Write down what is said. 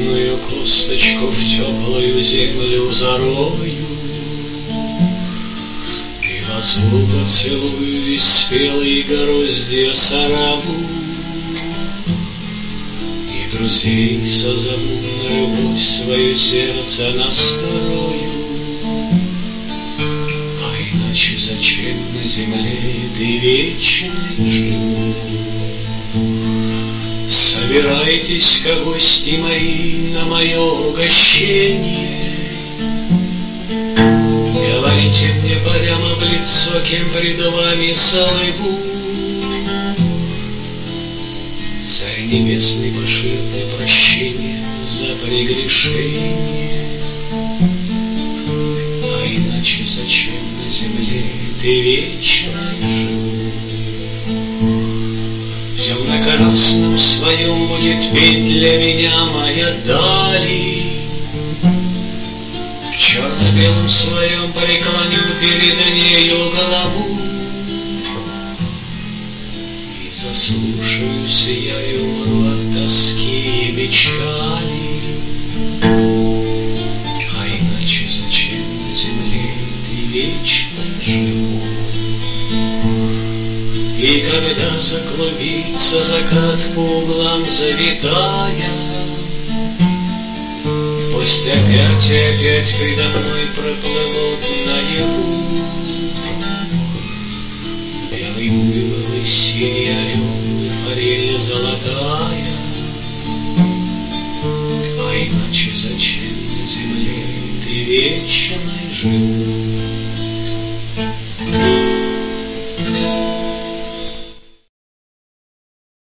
холодную косточку в теплую землю зарою, и возьму поцелую из спелой гороздья сораву, и друзей созову на любовь свое сердце настрою. А иначе зачем на земле ты вечной живу? Собирайтесь-ка, гости мои, на мое угощение. Говорите мне прямо в лицо, кем пред вами слыву. Царь небесный, пошлет мне прощение за прегрешение. А иначе зачем на земле ты вечной живу? В темно-красном своем будет петь для меня моя дали, в черно-белом своем преклоню перед нею голову, и заслушаюсь я и умру от тоски и печали. А иначе зачем на земле ты вечно живу? И когда заклубится закат по углам завитая, пусть опять и опять передо мной проплывут наяву белый буйвол и синий орел и форель золотая. А иначе зачем на земле ты вечной живу?